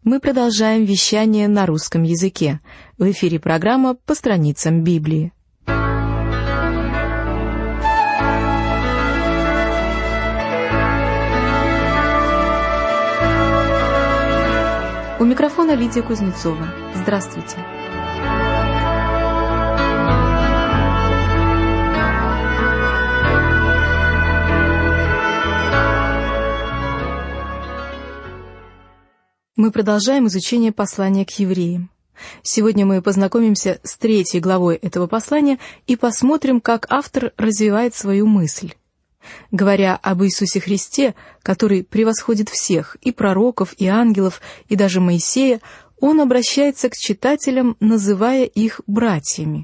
Мы продолжаем вещание на русском языке. В эфире программа «По страницам Библии». У микрофона Лидия Кузнецова. Здравствуйте. Мы продолжаем изучение послания к евреям. Сегодня мы познакомимся с 3 главой этого послания и посмотрим, как автор развивает свою мысль. Говоря об Иисусе Христе, который превосходит всех, и пророков, и ангелов, и даже Моисея, он обращается к читателям, называя их братьями.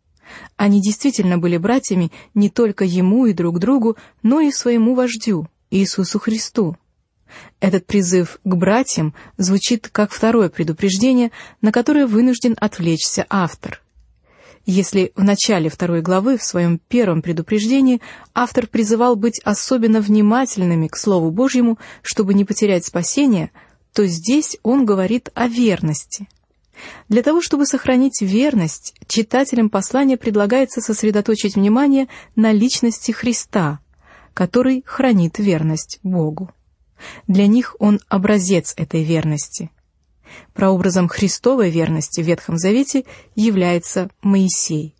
Они действительно были братьями не только ему и друг другу, но и своему вождю, Иисусу Христу. Этот призыв к братьям звучит как второе предупреждение, на которое вынужден отвлечься автор. Если в начале 2 главы, в своем первом предупреждении, автор призывал быть особенно внимательными к Слову Божьему, чтобы не потерять спасение, то здесь он говорит о верности. Для того, чтобы сохранить верность, читателям послания предлагается сосредоточить внимание на личности Христа, который хранит верность Богу. Для них он образец этой верности. Прообразом Христовой верности в Ветхом Завете является Моисей.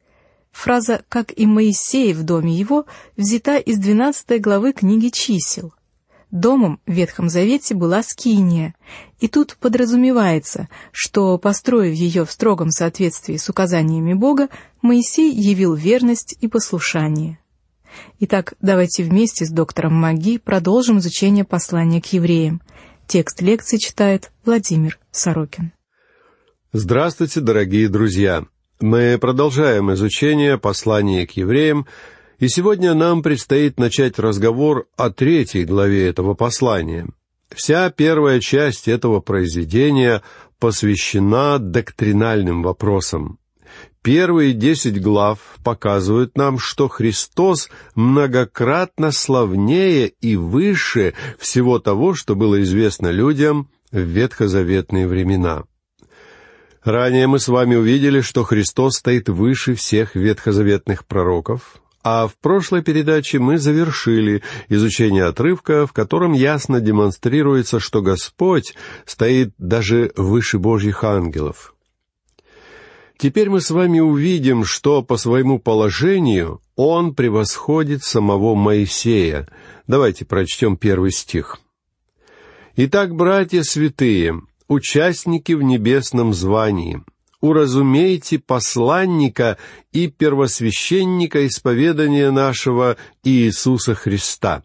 Фраза «как и Моисей в доме его» взята из 12 главы книги «Чисел». Домом в Ветхом Завете была скиния, и тут подразумевается, что, построив ее в строгом соответствии с указаниями Бога, Моисей явил верность и послушание. Итак, давайте вместе с доктором Маги продолжим изучение послания к евреям. Текст лекции читает Владимир Сорокин. Здравствуйте, дорогие друзья! Мы продолжаем изучение послания к евреям, и сегодня нам предстоит начать разговор о 3 главе этого послания. Вся первая часть этого произведения посвящена доктринальным вопросам. Первые 10 глав показывают нам, что Христос многократно славнее и выше всего того, что было известно людям в ветхозаветные времена. Ранее мы с вами увидели, что Христос стоит выше всех ветхозаветных пророков, а в прошлой передаче мы завершили изучение отрывка, в котором ясно демонстрируется, что Господь стоит даже выше Божьих ангелов. Теперь мы с вами увидим, что по своему положению он превосходит самого Моисея. Давайте прочтем 1 стих. «Итак, братья святые, участники в небесном звании, уразумейте посланника и первосвященника исповедания нашего Иисуса Христа».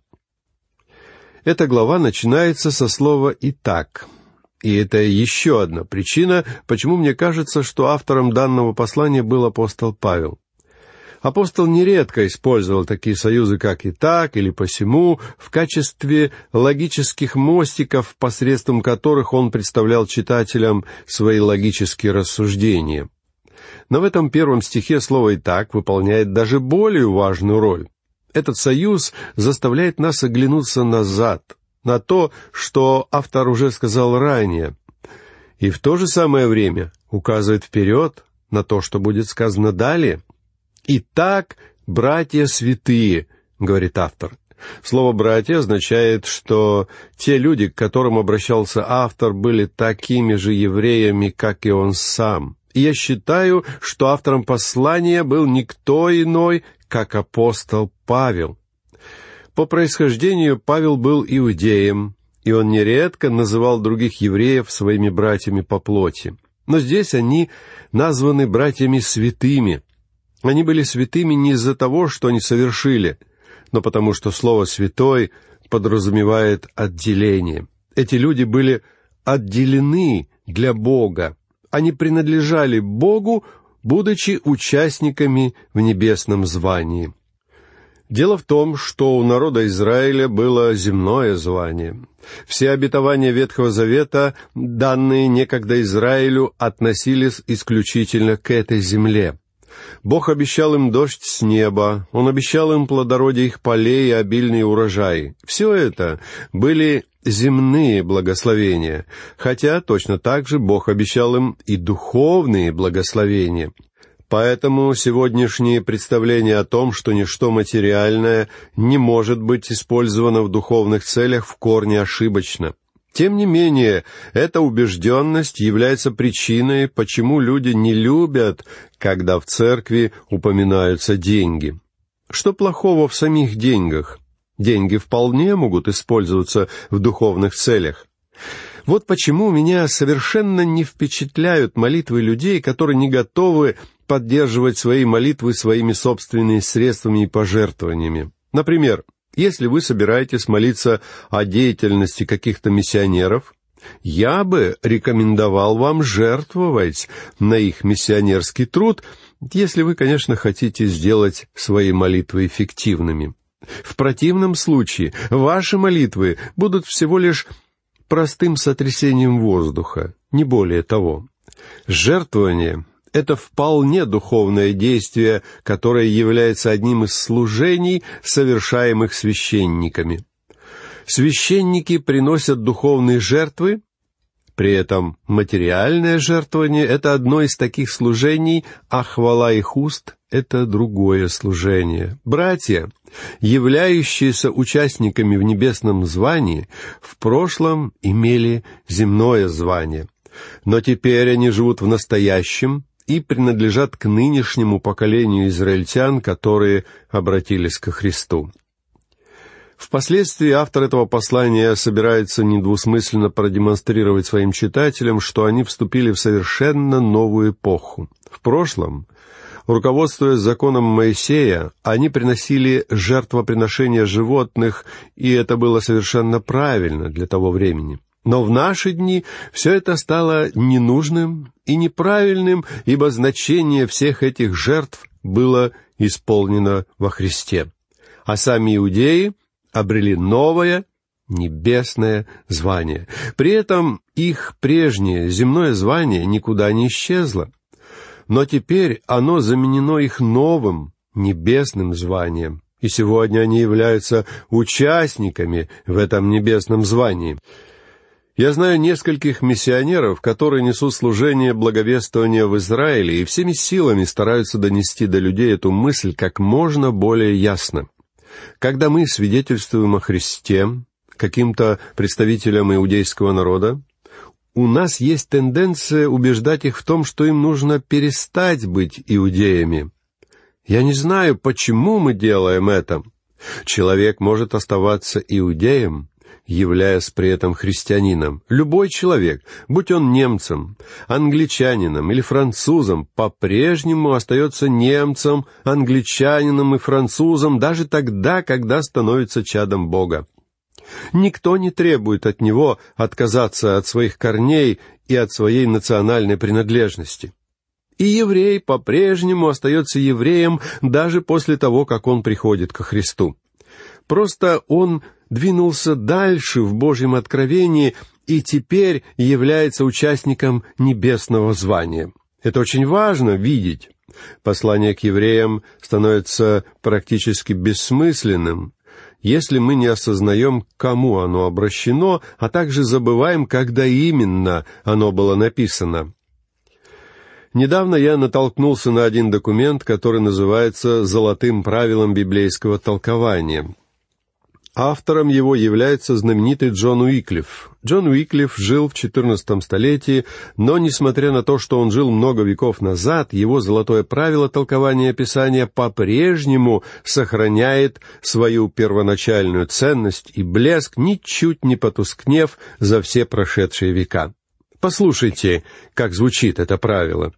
Эта глава начинается со слова «итак». И это еще одна причина, почему мне кажется, что автором данного послания был апостол Павел. Апостол нередко использовал такие союзы, как «и так» или «посему», в качестве логических мостиков, посредством которых он представлял читателям свои логические рассуждения. Но в этом 1 стихе слово «и так» выполняет даже более важную роль. Этот союз заставляет нас оглянуться назад, на то, что автор уже сказал ранее, и в то же самое время указывает вперед на то, что будет сказано далее. «Итак, братья святые», — говорит автор. Слово «братья» означает, что те люди, к которым обращался автор, были такими же евреями, как и он сам. И я считаю, что автором послания был никто иной, как апостол Павел. По происхождению Павел был иудеем, и он нередко называл других евреев своими братьями по плоти. Но здесь они названы братьями святыми. Они были святыми не из-за того, что они совершили, но потому что слово «святой» подразумевает отделение. Эти люди были отделены для Бога. Они принадлежали Богу, будучи участниками в небесном звании. Дело в том, что у народа Израиля было земное звание. Все обетования Ветхого Завета, данные некогда Израилю, относились исключительно к этой земле. Бог обещал им дождь с неба, Он обещал им плодородие их полей и обильные урожаи. Все это были земные благословения, хотя точно так же Бог обещал им и духовные благословения. Поэтому сегодняшнее представление о том, что ничто материальное не может быть использовано в духовных целях, в корне ошибочно. Тем не менее, эта убежденность является причиной, почему люди не любят, когда в церкви упоминаются деньги. Что плохого в самих деньгах? Деньги вполне могут использоваться в духовных целях. Вот почему меня совершенно не впечатляют молитвы людей, которые не готовы поддерживать свои молитвы своими собственными средствами и пожертвованиями. Например, если вы собираетесь молиться о деятельности каких-то миссионеров, я бы рекомендовал вам жертвовать на их миссионерский труд, если вы, конечно, хотите сделать свои молитвы эффективными. В противном случае ваши молитвы будут всего лишь простым сотрясением воздуха, не более того. Жертвование — это вполне духовное действие, которое является одним из служений, совершаемых священниками. Священники приносят духовные жертвы, при этом материальное жертвование — это одно из таких служений, а хвала их уст — это другое служение. Братья, являющиеся участниками в небесном звании, в прошлом имели земное звание, но теперь они живут в настоящем и принадлежат к нынешнему поколению израильтян, которые обратились ко Христу. Впоследствии автор этого послания собирается недвусмысленно продемонстрировать своим читателям, что они вступили в совершенно новую эпоху. В прошлом, руководствуясь законом Моисея, они приносили жертвоприношения животных, и это было совершенно правильно для того времени. Но в наши дни все это стало ненужным и неправильным, ибо значение всех этих жертв было исполнено во Христе. А сами иудеи обрели новое небесное звание. При этом их прежнее земное звание никуда не исчезло. Но теперь оно заменено их новым небесным званием. И сегодня они являются участниками в этом небесном звании. Я знаю нескольких миссионеров, которые несут служение благовествования в Израиле и всеми силами стараются донести до людей эту мысль как можно более ясно. Когда мы свидетельствуем о Христе каким-то представителям иудейского народа, у нас есть тенденция убеждать их в том, что им нужно перестать быть иудеями. Я не знаю, почему мы делаем это. Человек может оставаться иудеем, являясь при этом христианином. Любой человек, будь он немцем, англичанином или французом, по-прежнему остается немцем, англичанином и французом даже тогда, когда становится чадом Бога. Никто не требует от него отказаться от своих корней и от своей национальной принадлежности. И еврей по-прежнему остается евреем даже после того, как он приходит ко Христу. Просто он двинулся дальше в Божьем откровении и теперь является участником небесного звания. Это очень важно видеть. Послание к евреям становится практически бессмысленным, если мы не осознаем, к кому оно обращено, а также забываем, когда именно оно было написано. Недавно я натолкнулся на один документ, который называется «Золотым правилом библейского толкования». Автором его является знаменитый Джон Уиклиф. Джон Уиклиф жил в XIV столетии, но, несмотря на то, что он жил много веков назад, его золотое правило толкования Писания по-прежнему сохраняет свою первоначальную ценность и блеск, ничуть не потускнев за все прошедшие века. Послушайте, как звучит это правило.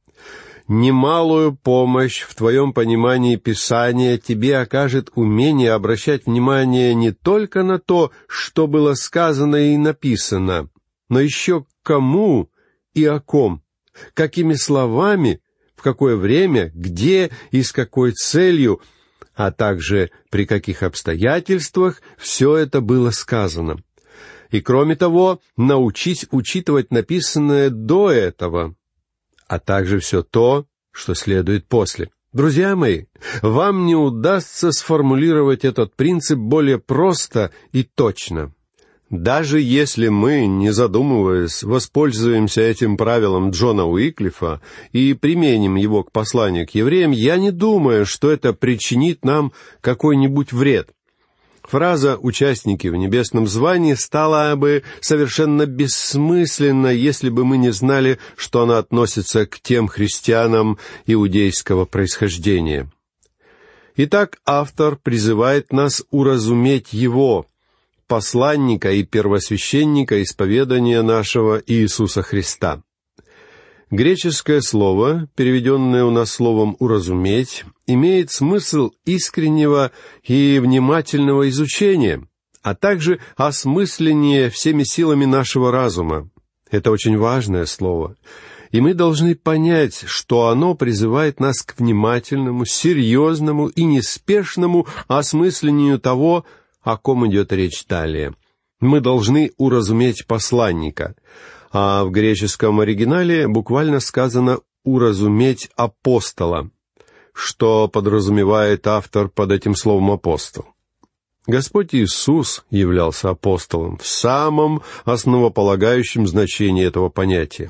«Немалую помощь в твоем понимании Писания тебе окажет умение обращать внимание не только на то, что было сказано и написано, но еще кому и о ком, какими словами, в какое время, где и с какой целью, а также при каких обстоятельствах все это было сказано. И, кроме того, научись учитывать написанное до этого, а также все то, что следует после. Друзья мои, вам не удастся сформулировать этот принцип более просто и точно. Даже если мы, не задумываясь, воспользуемся этим правилом Джона Уиклифа и применим его к посланию к евреям, я не думаю, что это причинит нам какой-нибудь вред. Фраза «участники в небесном звании» стала бы совершенно бессмысленна, если бы мы не знали, что она относится к тем христианам иудейского происхождения. Итак, автор призывает нас уразуметь его, посланника и первосвященника исповедания нашего Иисуса Христа. Греческое слово, переведенное у нас словом «уразуметь», имеет смысл искреннего и внимательного изучения, а также осмысления всеми силами нашего разума. Это очень важное слово, и мы должны понять, что оно призывает нас к внимательному, серьезному и неспешному осмыслению того, о ком идет речь далее. Мы должны уразуметь посланника, а в греческом оригинале буквально сказано «уразуметь апостола», что подразумевает автор под этим словом «апостол». Господь Иисус являлся апостолом в самом основополагающем значении этого понятия.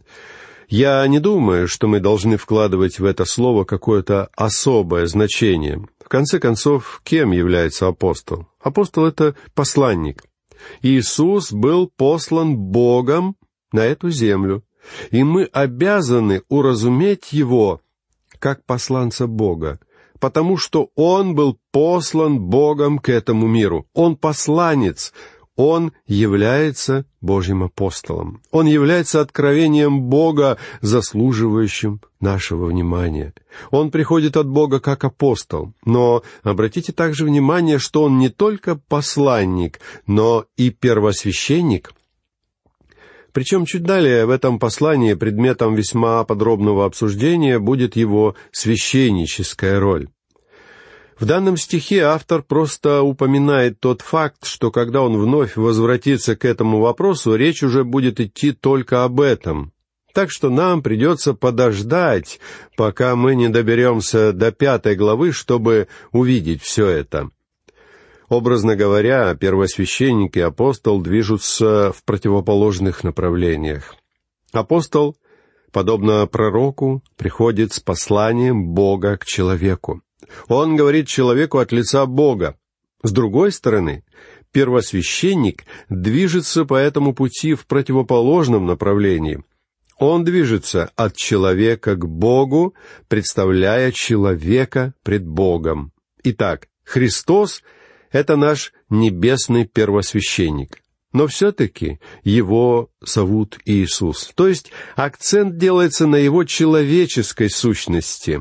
Я не думаю, что мы должны вкладывать в это слово какое-то особое значение. В конце концов, кем является апостол? Апостол — это посланник. Иисус был послан Богом на эту землю, и мы обязаны уразуметь Его как посланца Бога, потому что Он был послан Богом к этому миру. Он посланец, Он является Божьим апостолом. Он является откровением Бога, заслуживающим нашего внимания. Он приходит от Бога как апостол. Но обратите также внимание, что он не только посланник, но и первосвященник. Причем чуть далее в этом послании предметом весьма подробного обсуждения будет его священническая роль. В данном стихе автор просто упоминает тот факт, что когда он вновь возвратится к этому вопросу, речь уже будет идти только об этом. Так что нам придется подождать, пока мы не доберемся до 5 главы, чтобы увидеть все это. Образно говоря, первосвященник и апостол движутся в противоположных направлениях. Апостол, подобно пророку, приходит с посланием Бога к человеку. Он говорит человеку от лица Бога. С другой стороны, первосвященник движется по этому пути в противоположном направлении. Он движется от человека к Богу, представляя человека пред Богом. Итак, Христос — это наш небесный первосвященник. Но все-таки его зовут Иисус. То есть акцент делается на его человеческой сущности.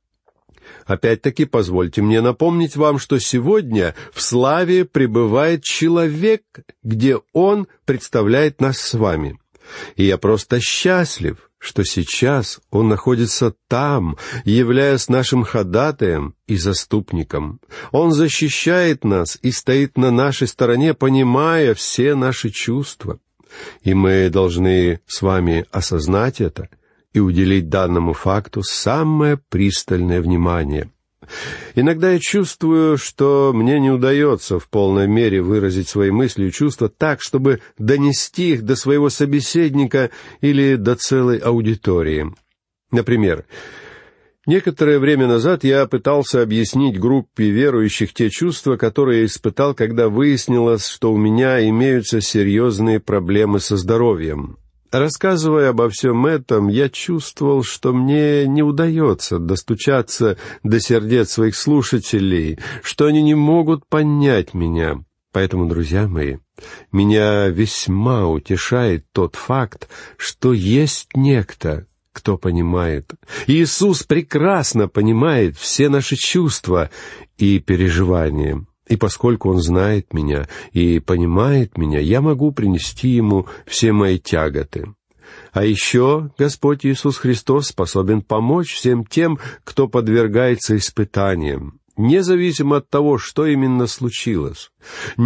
Опять-таки, позвольте мне напомнить вам, что сегодня в славе пребывает человек, где он представляет нас с вами. И я просто счастлив, что сейчас он находится там, являясь нашим ходатаем и заступником. Он защищает нас и стоит на нашей стороне, понимая все наши чувства. И мы должны с вами осознать это и уделить данному факту самое пристальное внимание. Иногда я чувствую, что мне не удается в полной мере выразить свои мысли и чувства так, чтобы донести их до своего собеседника или до целой аудитории. Например, некоторое время назад я пытался объяснить группе верующих те чувства, которые я испытал, когда выяснилось, что у меня имеются серьезные проблемы со здоровьем. Рассказывая обо всем этом, я чувствовал, что мне не удается достучаться до сердец своих слушателей, что они не могут понять меня. Поэтому, друзья мои, меня весьма утешает тот факт, что есть некто, кто понимает. Иисус прекрасно понимает все наши чувства и переживания. И поскольку Он знает меня и понимает меня, я могу принести Ему все мои тяготы. А еще Господь Иисус Христос способен помочь всем тем, кто подвергается испытаниям, независимо от того, что именно случилось.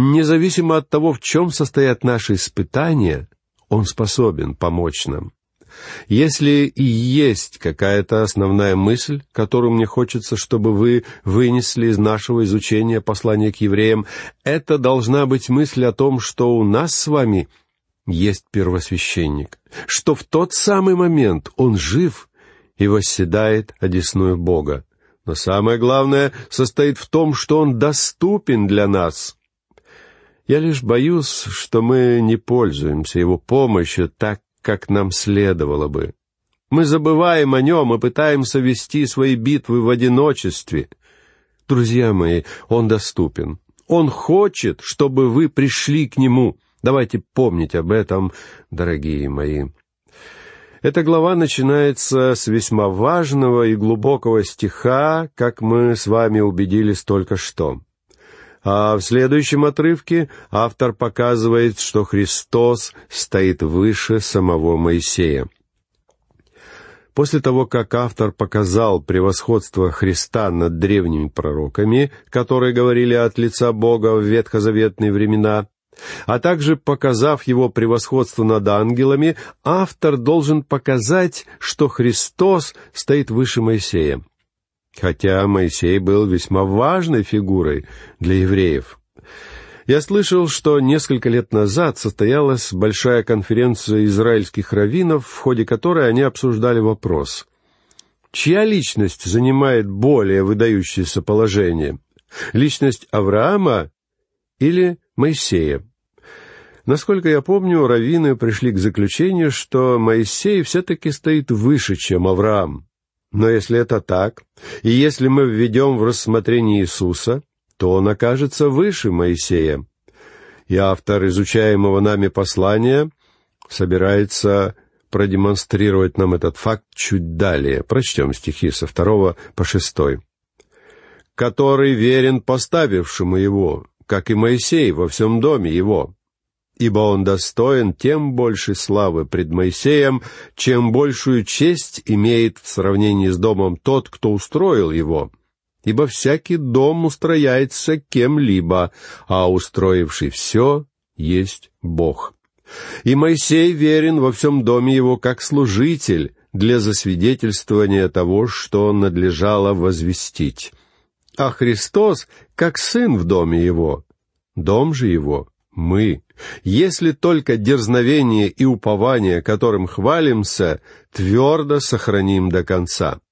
Независимо от того, в чем состоят наши испытания, Он способен помочь нам. Если и есть какая-то основная мысль, которую мне хочется, чтобы вы вынесли из нашего изучения послания к евреям, это должна быть мысль о том, что у нас с вами есть первосвященник, что в тот самый момент он жив и восседает одесную Бога. Но самое главное состоит в том, что он доступен для нас. Я лишь боюсь, что мы не пользуемся его помощью так, как нам следовало бы. Мы забываем о нем и пытаемся вести свои битвы в одиночестве. Друзья мои, он доступен. Он хочет, чтобы вы пришли к нему. Давайте помнить об этом, дорогие мои. Эта глава начинается с весьма важного и глубокого стиха, как мы с вами убедились только что. А в следующем отрывке автор показывает, что Христос стоит выше самого Моисея. После того, как автор показал превосходство Христа над древними пророками, которые говорили от лица Бога в ветхозаветные времена, а также показав его превосходство над ангелами, автор должен показать, что Христос стоит выше Моисея. Хотя Моисей был весьма важной фигурой для евреев. Я слышал, что несколько лет назад состоялась большая конференция израильских раввинов, в ходе которой они обсуждали вопрос: чья личность занимает более выдающееся положение? Личность Авраама или Моисея? Насколько я помню, раввины пришли к заключению, что Моисей все-таки стоит выше, чем Авраам. Но если это так, и если мы введем в рассмотрение Иисуса, то он окажется выше Моисея. И автор изучаемого нами послания собирается продемонстрировать нам этот факт чуть далее. Прочтем стихи со 2 по 6. «Который верен поставившему его, как и Моисей во всем доме его. Ибо он достоин тем большей славы пред Моисеем, чем большую честь имеет в сравнении с домом тот, кто устроил его. Ибо всякий дом устрояется кем-либо, а устроивший все есть Бог. И Моисей верен во всем доме его как служитель для засвидетельствования того, что надлежало возвестить. А Христос как сын в доме его. Дом же его мы, если только дерзновение и упование, которым хвалимся, твердо сохраним до конца».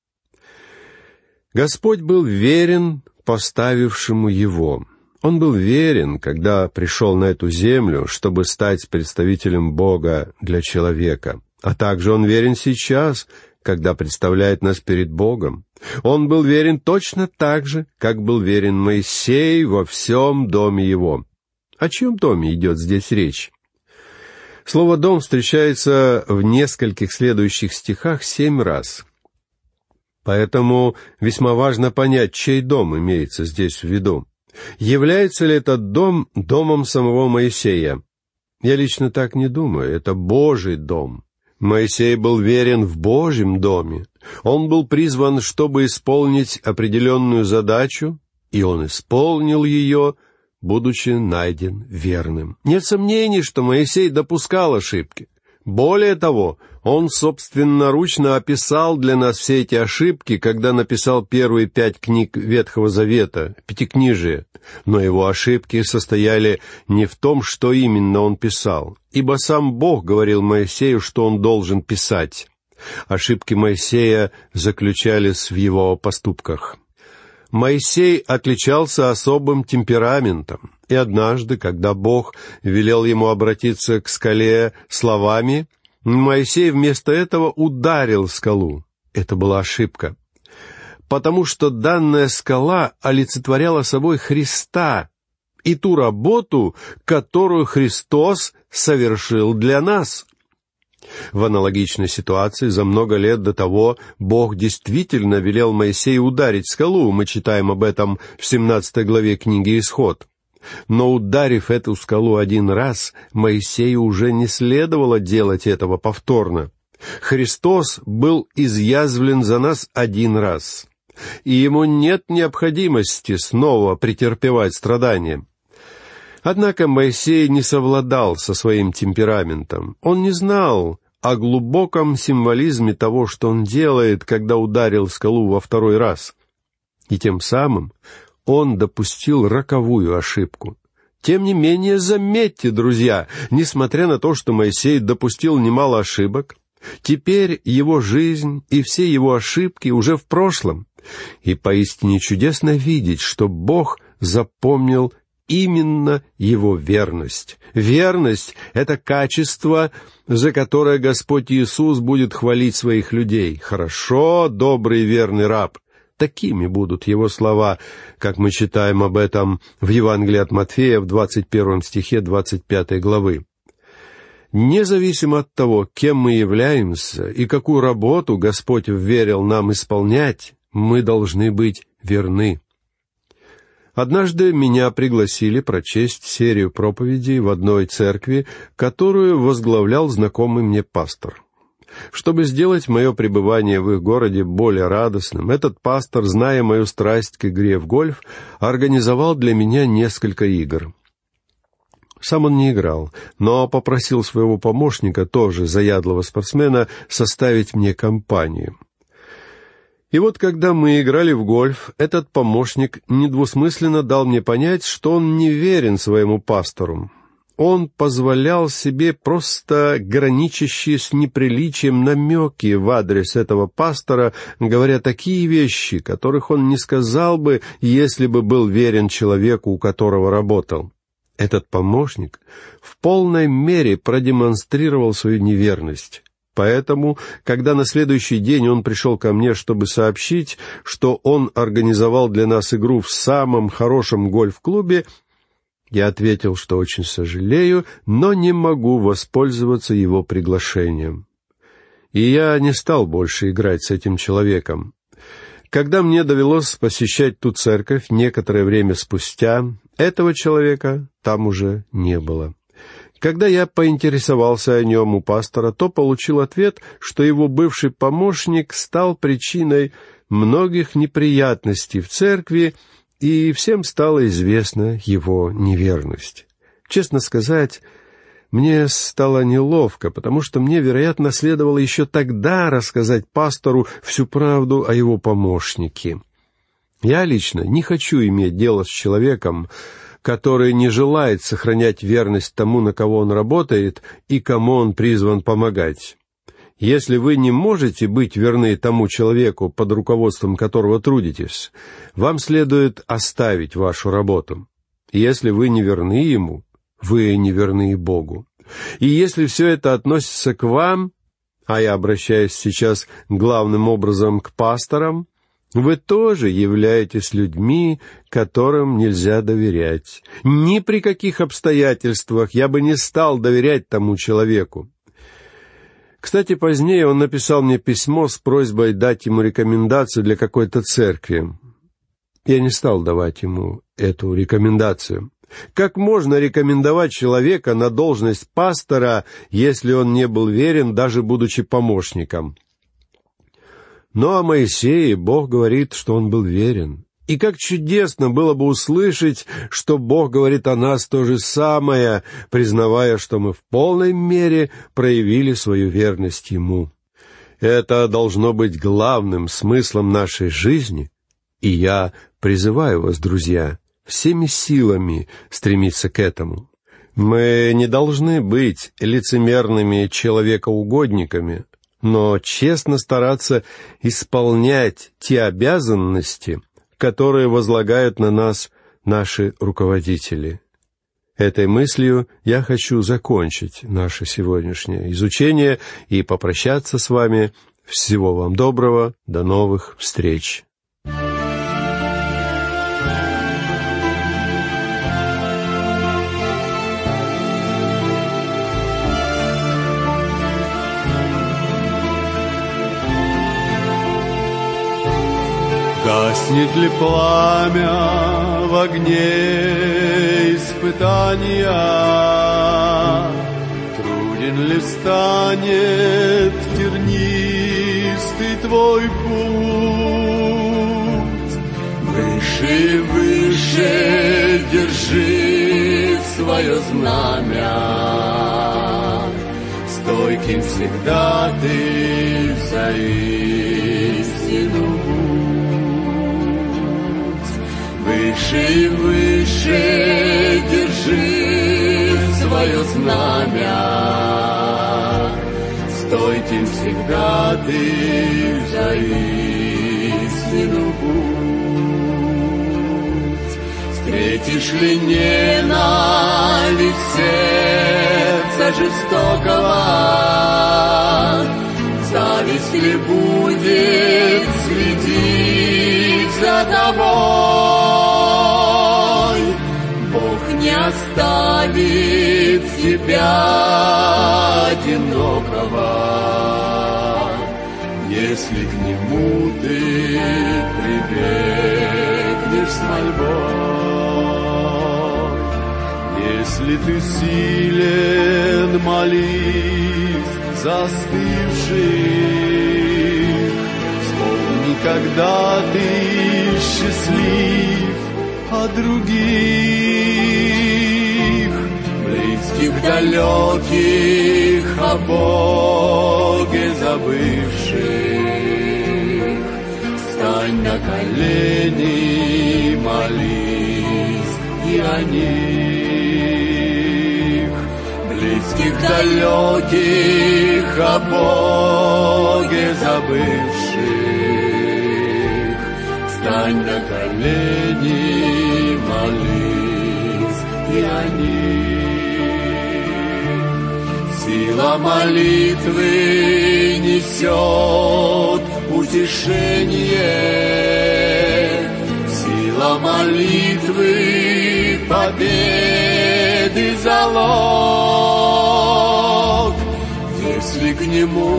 Господь был верен поставившему его. Он был верен, когда пришел на эту землю, чтобы стать представителем Бога для человека. А также он верен сейчас, когда представляет нас перед Богом. Он был верен точно так же, как был верен Моисей во всем доме его. О чьем доме идет здесь речь? Слово «дом» встречается в нескольких следующих стихах 7 раз. Поэтому весьма важно понять, чей дом имеется здесь в виду. Является ли этот дом домом самого Моисея? Я лично так не думаю. Это Божий дом. Моисей был верен в Божьем доме. Он был призван, чтобы исполнить определенную задачу, и он исполнил ее, будучи найден верным. Нет сомнений, что Моисей допускал ошибки. Более того, он собственноручно описал для нас все эти ошибки, когда написал первые 5 книг Ветхого Завета, Пятикнижие. Но его ошибки состояли не в том, что именно он писал, ибо сам Бог говорил Моисею, что он должен писать. Ошибки Моисея заключались в его поступках. Моисей отличался особым темпераментом, и однажды, когда Бог велел ему обратиться к скале словами, Моисей вместо этого ударил скалу. Это была ошибка, потому что данная скала олицетворяла собой Христа и ту работу, которую Христос совершил для нас. В аналогичной ситуации за много лет до того Бог действительно велел Моисею ударить скалу. Мы читаем об этом в 17 главе книги «Исход». Но ударив эту скалу один раз, Моисею уже не следовало делать этого повторно. Христос был изъязвлен за нас один раз, и ему нет необходимости снова претерпевать страдания. Однако Моисей не совладал со своим темпераментом. Он не знал о глубоком символизме того, что он делает, когда ударил скалу во второй раз. И тем самым он допустил роковую ошибку. Тем не менее, заметьте, друзья, несмотря на то, что Моисей допустил немало ошибок, теперь его жизнь и все его ошибки уже в прошлом. И поистине чудесно видеть, что Бог запомнил именно его верность. Верность — это качество, за которое Господь Иисус будет хвалить своих людей. «Хорошо, добрый и верный раб». Такими будут его слова, как мы читаем об этом в Евангелии от Матфея в 21 стихе 25 главы. Независимо от того, кем мы являемся и какую работу Господь вверил нам исполнять, мы должны быть верны. Однажды меня пригласили прочесть серию проповедей в одной церкви, которую возглавлял знакомый мне пастор. Чтобы сделать мое пребывание в их городе более радостным, этот пастор, зная мою страсть к игре в гольф, организовал для меня несколько игр. Сам он не играл, но попросил своего помощника, тоже заядлого спортсмена, составить мне компанию. И вот, когда мы играли в гольф, этот помощник недвусмысленно дал мне понять, что он не верен своему пастору. Он позволял себе просто граничащие с неприличием намеки в адрес этого пастора, говоря такие вещи, которых он не сказал бы, если бы был верен человеку, у которого работал. Этот помощник в полной мере продемонстрировал свою неверность. Поэтому, когда на следующий день он пришел ко мне, чтобы сообщить, что он организовал для нас игру в самом хорошем гольф-клубе, я ответил, что очень сожалею, но не могу воспользоваться его приглашением. И я не стал больше играть с этим человеком. Когда мне довелось посещать ту церковь некоторое время спустя, этого человека там уже не было. Когда я поинтересовался о нем у пастора, то получил ответ, что его бывший помощник стал причиной многих неприятностей в церкви, и всем стала известна его неверность. Честно сказать, мне стало неловко, потому что мне, вероятно, следовало еще тогда рассказать пастору всю правду о его помощнике. Я лично не хочу иметь дело с человеком, который не желает сохранять верность тому, на кого он работает и кому он призван помогать. Если вы не можете быть верны тому человеку, под руководством которого трудитесь, вам следует оставить вашу работу. Если вы не верны ему, вы не верны и Богу. И если все это относится к вам, а я обращаюсь сейчас главным образом к пасторам, вы тоже являетесь людьми, которым нельзя доверять. Ни при каких обстоятельствах я бы не стал доверять тому человеку. Кстати, позднее он написал мне письмо с просьбой дать ему рекомендацию для какой-то церкви. Я не стал давать ему эту рекомендацию. Как можно рекомендовать человека на должность пастора, если он не был верен, даже будучи помощником? Но о Моисее Бог говорит, что он был верен. И как чудесно было бы услышать, что Бог говорит о нас то же самое, признавая, что мы в полной мере проявили свою верность Ему. Это должно быть главным смыслом нашей жизни, и я призываю вас, друзья, всеми силами стремиться к этому. Мы не должны быть лицемерными человекоугодниками, но честно стараться исполнять те обязанности, которые возлагают на нас наши руководители. Этой мыслью я хочу закончить наше сегодняшнее изучение и попрощаться с вами. Всего вам доброго, до новых встреч! Гаснет ли пламя в огне испытания? Труден ли станет тернистый твой путь? Выше, выше держи свое знамя, стой к этим всегда ты за истину будь. Выше и выше держи свое знамя, стойте всегда ты за истину будь. Встретишь ли ненависть сердца жестокого, зависть ли будет следить за тобой, Бог не оставит тебя одинокого, если к Нему ты прибегнешь с мольбой. Если ты силен, молись застывших, вспомни, когда ты счастлив от других, близких, далеких, о Боге забывших. Встань на колени, молись и о них, близких, далеких, о Боге забывших. Встань на колени, молись и о них. Сила молитвы несет утешение, сила молитвы победы залог. Если к Нему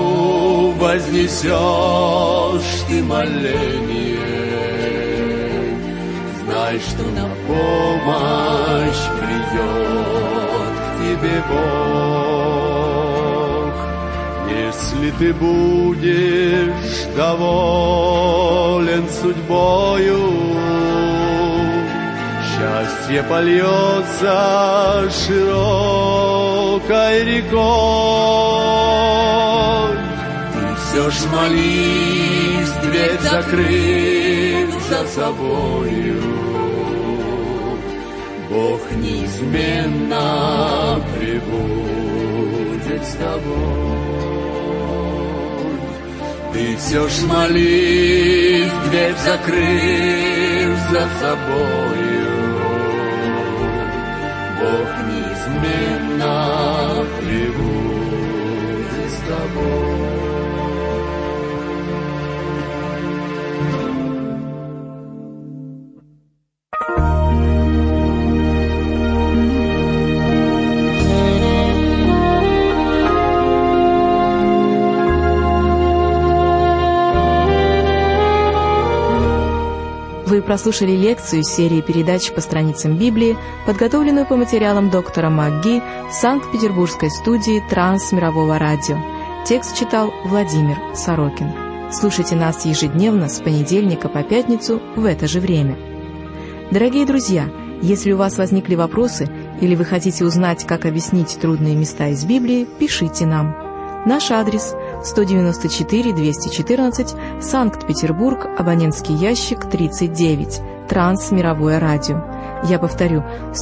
вознесешь ты моление, знай, что на помощь придет тебе Бог. Если ты будешь доволен судьбою, счастье польется широкой рекой. Ты все ж молись, дверь закрыв за собою, Бог неизменно пребудет с тобой. Ты все ж молись, дверь закрыв за собою, Бог неизменно пребудет с тобой. Вы прослушали лекцию из серии передач по страницам Библии, подготовленную по материалам доктора МакГи Санкт-Петербургской студии Трансмирового радио. Текст читал Владимир Сорокин. Слушайте нас ежедневно с понедельника по пятницу в это же время. Дорогие друзья, если у вас возникли вопросы или вы хотите узнать, как объяснить трудные места из Библии, пишите нам. Наш адрес – 194-214, Санкт-Петербург, абонентский ящик 39, Трансмировое радио. Я повторю,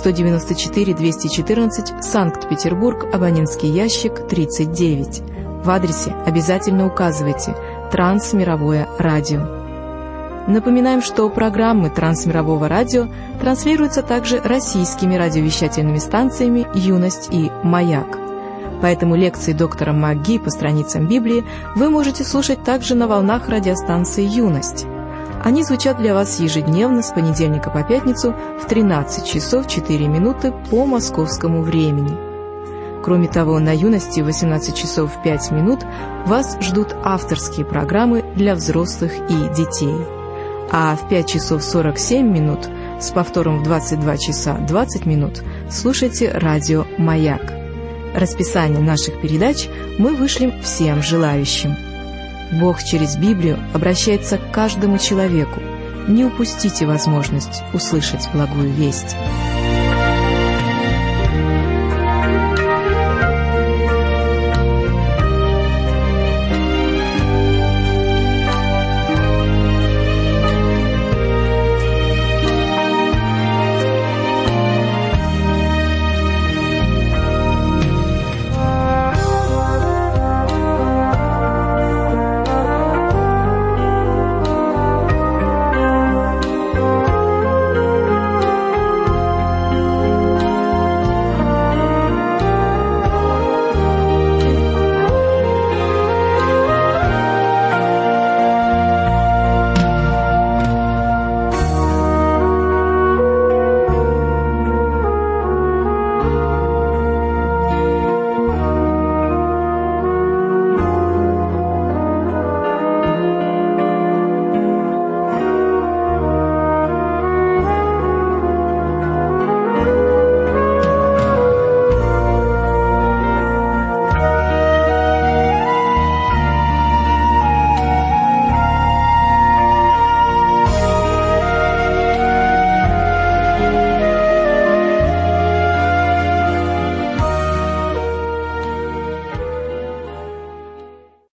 194-214, Санкт-Петербург, абонентский ящик 39. В адресе обязательно указывайте «Трансмировое радио». Напоминаем, что программы Трансмирового радио транслируются также российскими радиовещательными станциями «Юность» и «Маяк». Поэтому лекции доктора МакГи по страницам Библии вы можете слушать также на волнах радиостанции «Юность». Они звучат для вас ежедневно с понедельника по пятницу в 13 часов 4 минуты по московскому времени. Кроме того, на «Юности» в 18 часов 5 минут вас ждут авторские программы для взрослых и детей. А в 5 часов 47 минут с повтором в 22 часа 20 минут слушайте радио «Маяк». Расписание наших передач мы вышлем всем желающим. Бог через Библию обращается к каждому человеку. Не упустите возможность услышать благую весть.